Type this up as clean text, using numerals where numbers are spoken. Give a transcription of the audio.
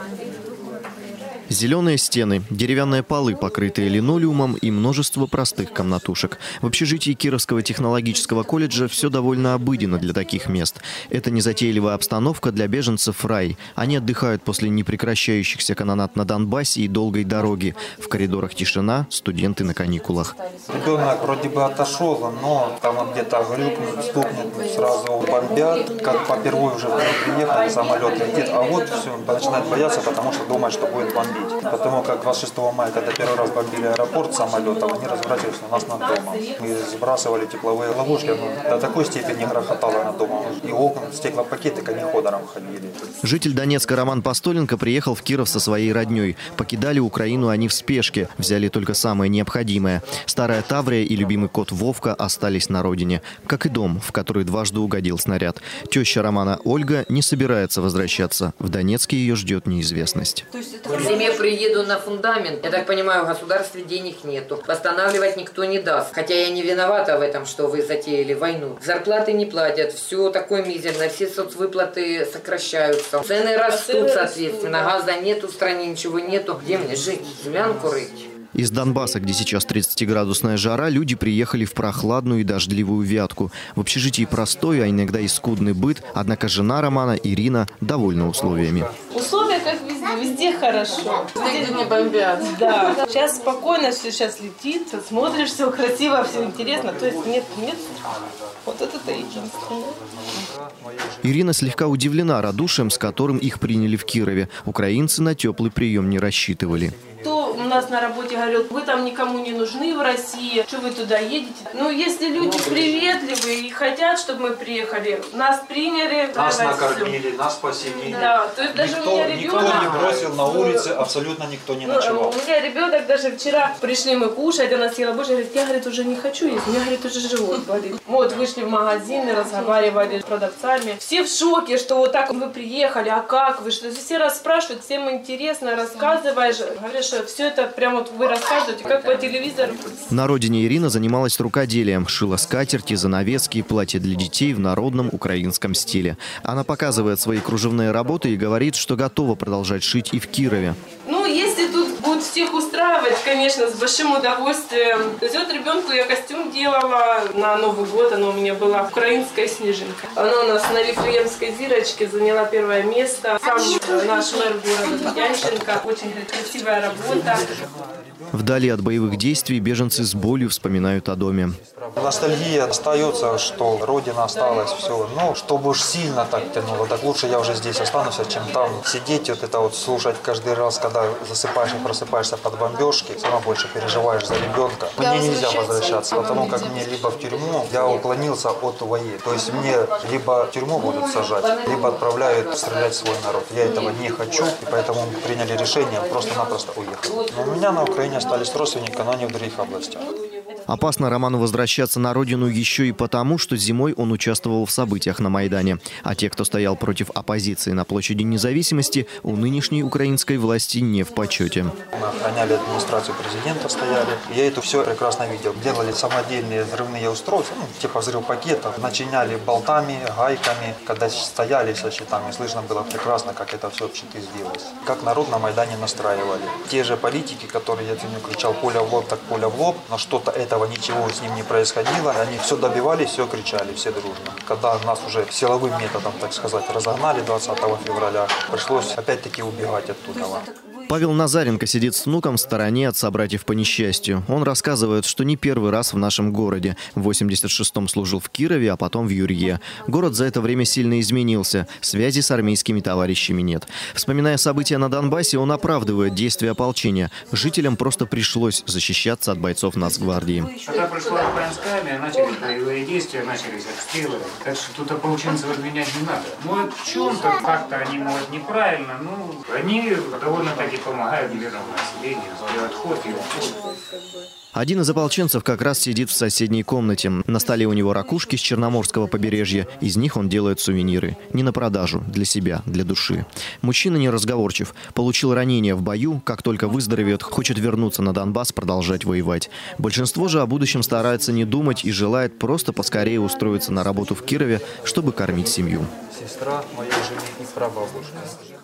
Зеленые стены, деревянные полы, покрытые линолеумом, и множество простых комнатушек. В общежитии Кировского технологического колледжа все довольно обыденно для таких мест. Это незатейливая обстановка для беженцев рай. Они отдыхают после непрекращающихся канонад на Донбассе и долгой дороги. В коридорах тишина, студенты на каникулах. Ребенок вроде бы отошел, но там где-то глюкнет, стукнет, сразу бомбят. Как попервые уже приехали, самолет летит, а вот все, начинает бояться, потому что думает, что будет бомбить. Потому как 26 мая, когда первый раз бомбили аэропорт самолетом, они разворачивались у нас над домом. Мы сбрасывали тепловые ловушки, до такой степени грохотало над домом. И окна, стеклопакеты конеходором ходили. Житель Донецка Роман Постоленко приехал в Киров со своей родней. Покидали Украину они в спешке, взяли только самое необходимое. Старая Таврия и любимый кот Вовка остались на родине. Как и дом, в который дважды угодил снаряд. Теща Романа Ольга не собирается возвращаться. В Донецке ее ждет неизвестность. В зиме приеду на фундамент. Я так понимаю, в государстве денег нету. Восстанавливать никто не даст. Хотя я не виновата в этом, что вы затеяли войну. Зарплаты не платят, все такое мизерное, все соцвыплаты сокращаются. Цены растут, соответственно. Газа нету в стране, ничего нету. Где мне жить? Землянку рыть? Из Донбасса, где сейчас 30-градусная жара, люди приехали в прохладную и дождливую Вятку. В общежитии простой, а иногда и скудный быт, однако жена Романа, Ирина, довольна условиями. Условия, как везде хорошо. Везде не бомбят. Да. Сейчас спокойно, все сейчас летит, смотришь, все красиво, все интересно. То есть нет. Вот это-то единственное. Ирина слегка удивлена радушием, с которым их приняли в Кирове. Украинцы на теплый прием не рассчитывали. Кто у нас на работе говорил, вы там никому не нужны в России, что вы туда едете? Ну, если люди приветливые и хотят, чтобы мы приехали, нас приняли. Нас накормили, нас посидели. Да, то есть даже у меня ребенок... Никто не бросил на улице, абсолютно никто не ночевал. У меня ребенок даже вчера пришли мы кушать, она съела больше, говорит, я, говорит, уже не хочу есть, у меня, говорит, уже живот болит. Вот, вышли в магазины, разговаривали с продавцами. Все в шоке, что вот так вы приехали, а как вы, что все расспрашивают, всем интересно, рассказываешь. Говорят, что все это прямо вот вы рассказываете, как по телевизору. На родине Ирина занималась рукоделием, шила скатерти, занавески и платья для детей в народном украинском стиле. Она показывает свои кружевные работы и говорит, что готова продолжать шить и в Кирове. Ну, если тут будут всех устраивать, конечно, с большим удовольствием. То есть вот ребенку я костюм делала на Новый год, она у меня была украинская снежинка. Она у нас на Вифлеемской зирочке заняла первое место. Сам наш мэр города Янченко, очень красивая работа. Вдали от боевых действий беженцы с болью вспоминают о доме. Ностальгия остается, что родина осталась, все. Но чтобы уж сильно так тянуло, так лучше я уже здесь останусь, чем там сидеть, вот это вот слушать каждый раз, когда засыпаешь и просыпаешься под бомбежки, все равно больше переживаешь за ребенка. Мне нельзя возвращаться, потому как мне либо в тюрьму, я уклонился от УВЕ. То есть мне либо в тюрьму будут сажать, либо отправляют стрелять в свой народ. Я этого не хочу, и поэтому мы приняли решение просто-напросто уехать. Но у меня на Украине остались родственники, но не в других областях. Опасно Роману возвращаться на родину еще и потому, что зимой он участвовал в событиях на Майдане. А те, кто стоял против оппозиции на площади Независимости, у нынешней украинской власти не в почете. Мы охраняли администрацию президента, стояли. Я это все прекрасно видел. Делали самодельные взрывные устройства, типа взрыв пакетов, начиняли болтами, гайками. Когда стояли со щитами, слышно было прекрасно, как это все общепиздилось. Как народ на Майдане настраивали. Те же политики, которые, я помню, кричал «пуля в лоб, так пуля в лоб», но что-то этого ничего с ним не происходило. Они все добивались, все кричали, все дружно. Когда нас уже силовым методом, так сказать, разогнали 20 февраля, пришлось опять-таки убегать оттуда. Павел Назаренко сидит с внуком в стороне от собратьев по несчастью. Он рассказывает, что не первый раз в нашем городе. В 86-м служил в Кирове, а потом в Юрье. Город за это время сильно изменился. Связи с армейскими товарищами нет. Вспоминая события на Донбассе, он оправдывает действия ополчения. Жителям просто пришлось защищаться от бойцов Нацгвардии. Когда пришла украинская армия, начались боевые действия, начались обстрелы. Так что тут ополченцев обменять не надо. Может, в чем-то как-то они, может, неправильно, но они довольно-таки помогают мирному населению сделать ход и уход. Один из ополченцев как раз сидит в соседней комнате. На столе у него ракушки с Черноморского побережья. Из них он делает сувениры. Не на продажу, для себя, для души. Мужчина неразговорчив. Получил ранение в бою. Как только выздоровеет, хочет вернуться на Донбасс, продолжать воевать. Большинство же о будущем старается не думать и желает просто поскорее устроиться на работу в Кирове, чтобы кормить семью. Сестра моей жены и прабабушка.